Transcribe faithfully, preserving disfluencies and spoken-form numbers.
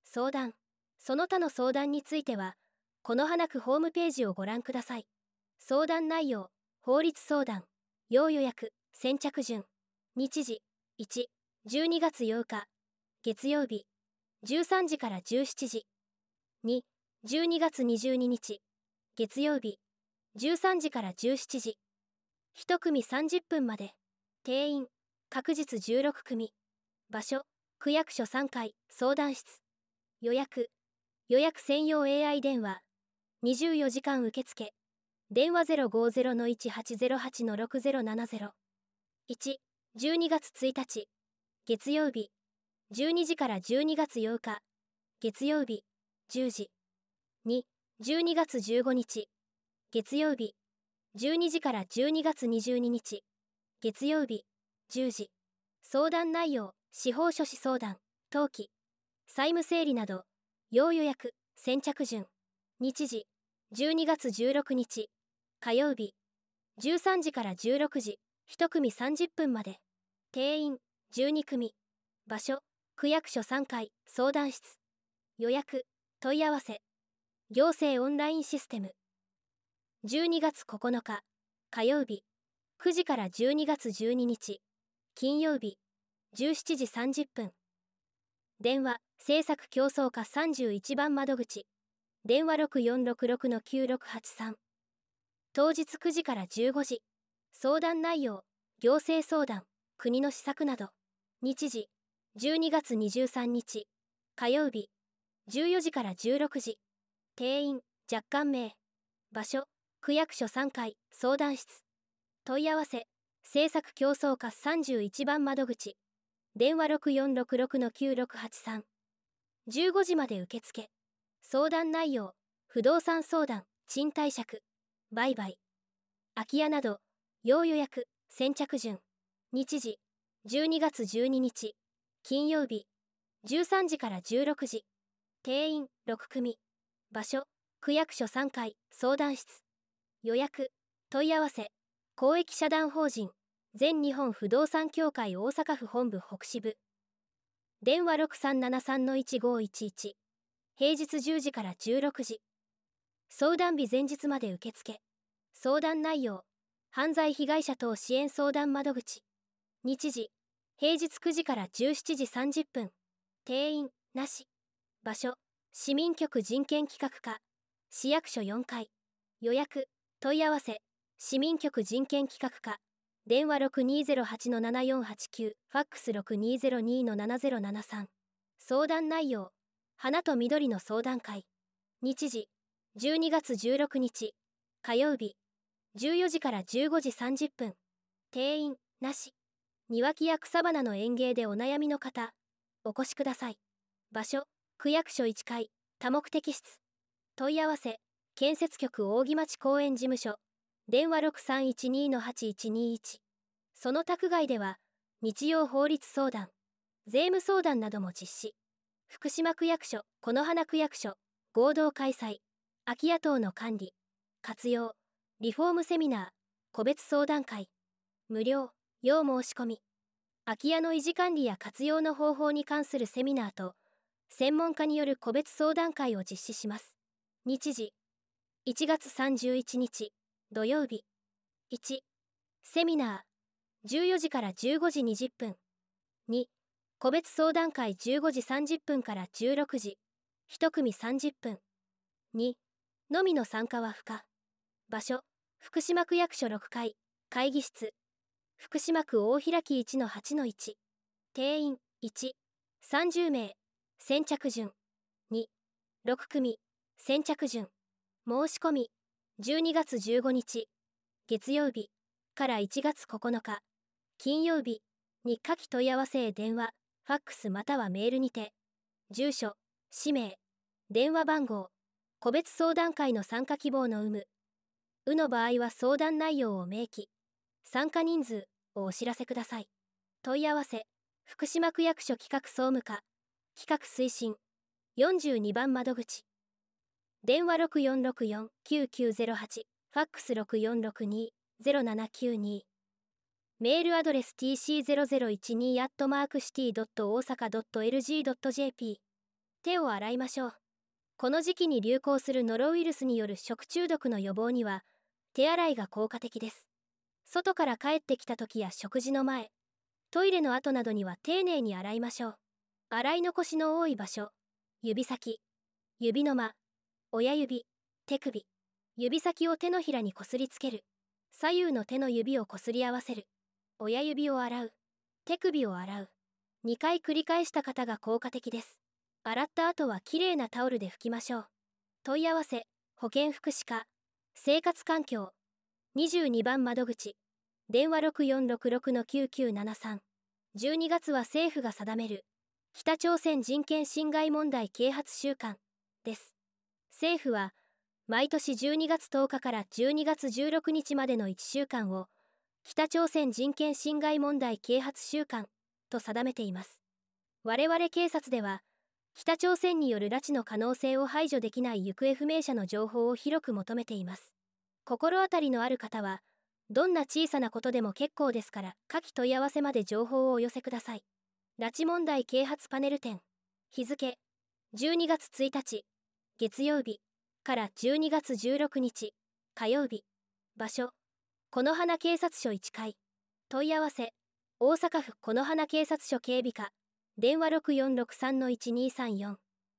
相談、その他の相談については、この花区ホームページをご覧ください。相談内容、法律相談、要予約、先着順、日時、いち、じゅうにがつようか、月曜日、じゅうさんじからじゅうしちじ、に、じゅうにがつにじゅうににち、月曜日、じゅうさんじからじゅうしちじ、いち組さんじゅっぷんまで、定員、確実じゅうろくくみ、場所、区役所さんかい、相談室、予約、予約専用 エーアイ 電話、にじゅうよじかん受付、電話 ゼロごゼロのいちはちゼロはちのろくゼロななゼロ。いち、じゅうにがつついたち、月曜日、じゅうにじからじゅうにがつようか、月曜日、じゅうじ。に、じゅうにがつじゅうごにち、月曜日、じゅうにじからじゅうにがつにじゅうににち、月曜日、じゅうじ。相談内容、司法書士相談、登記、債務整理など、要予約、先着順、日時、じゅうにがつじゅうろくにち、火曜日、じゅうさんじからじゅうろくじ、いち組さんじゅっぷんまで、定員、じゅうに組、場所、区役所さんかい、相談室、予約、問い合わせ、行政オンラインシステム。じゅうにがつここのか、火曜日、くじからじゅうにがつじゅうににち、金曜日、じゅうしちじさんじゅっぷん。電話、政策競争課さんじゅういちばん窓口、電話 ろくよんろくろくのきゅうろくはちさん。当日くじからじゅうごじ、相談内容、行政相談、国の施策など、日時、じゅうにがつにじゅうさんにち、火曜日、じゅうよじからじゅうろくじ、定員、若干名、場所、区役所さんかい、相談室、問い合わせ、政策競争課さんじゅういちばん窓口、電話 ろくよんろくろくのきゅうろくはちさん。じゅうごじまで受付。相談内容、不動産相談、賃貸借、売買、空き家など、要予約、先着順、日時、じゅうにがつじゅうににち、金曜日、じゅうさんじからじゅうろくじ、定員、ろく組、場所、区役所さんかい、相談室、予約、問い合わせ、公益社団法人、全日本不動産協会大阪府本部北支部。電話 ろくさんななさんのいちごいちいち、平日じゅうじからじゅうろくじ。相談日前日まで受付。相談内容、犯罪被害者等支援相談窓口。日時、平日くじからじゅうしちじさんじゅっぷん。定員、なし。場所、市民局人権企画課、市役所よんかい。予約、問い合わせ、市民局人権企画課。電話 ろくにーぜろはちのななよんはちきゅう、ファックス ろくにーぜろにのななぜろななさん。相談内容、花と緑の相談会。日時、じゅうにがつじゅうろくにち、火曜日、じゅうよじからじゅうごじさんじゅっぷん。定員、なし。庭木や草花の園芸でお悩みの方、お越しください。場所、区役所いっかい、多目的室。問い合わせ、建設局扇町公園事務所。電話 ろくさんいちにのはちいちにいち。その宅外では、日曜法律相談、税務相談なども実施。福島区役所、此花区役所、合同開催。空き家等の管理、活用、リフォームセミナー、個別相談会。無料、要申し込み。空き家の維持管理や活用の方法に関するセミナーと、専門家による個別相談会を実施します。日時、いちがつさんじゅういちにち、土曜日。いち、セミナー、じゅうよじからじゅうごじにじゅっぷん。に、個別相談会じゅうごじさんじゅっぷんからじゅうろくじ、いち組さんじゅっぷん。に、のみの参加は不可。場所、福島区役所ろっかい、会議室。福島区大開き いちのはちのいち。定員、いち、さんじゅうめい。先着順。に、ろく組、先着順。申し込み、じゅうにがつじゅうごにち、月曜日、からいちがつここのか、金曜日、に下記問い合わせへ電話、ファックスまたはメールにて、住所、氏名、電話番号、個別相談会の参加希望の有無。有の場合は相談内容を明記、参加人数をお知らせください。問い合わせ、福島区役所企画総務課、企画推進、よんじゅうにばん窓口。電話 ろくよんろくよんきゅうきゅうぜろはち、ファックス ろくよんろくにぜろななきゅうに。メールアドレス ティーシーゼロゼロいちに アットマークシティドットオーサカドットエルジードットジェーピー手を洗いましょう。この時期に流行するノロウイルスによる食中毒の予防には、手洗いが効果的です。外から帰ってきた時や食事の前、トイレの後などには丁寧に洗いましょう。洗い残しの多い場所、指先、指の間、親指、手首、指先を手のひらにこすりつける。左右の手の指をこすり合わせる。親指を洗う。手首を洗う。にかい繰り返した方が効果的です。洗った後はきれいなタオルで拭きましょう。問い合わせ、保健福祉課、生活環境、にじゅうにばん窓口、電話ろくよんろくろくのきゅうきゅうななさん。じゅうにがつは政府が定める、北朝鮮人権侵害問題啓発週間です。政府は、毎年じゅうにがつとおかからじゅうにがつじゅうろくにちまでのいっしゅうかんを、北朝鮮人権侵害問題啓発週間と定めています。我々警察では、北朝鮮による拉致の可能性を排除できない行方不明者の情報を広く求めています。心当たりのある方は、どんな小さなことでも結構ですから、下記問い合わせまで情報をお寄せください。拉致問題啓発パネル展、日付、じゅうにがつついたち、月曜日、からじゅうにがつじゅうろくにち、火曜日、場所、此花警察署いちかい、問い合わせ、大阪府此花警察署警備課、電話ろくよんろくさんのいちにーさんよん。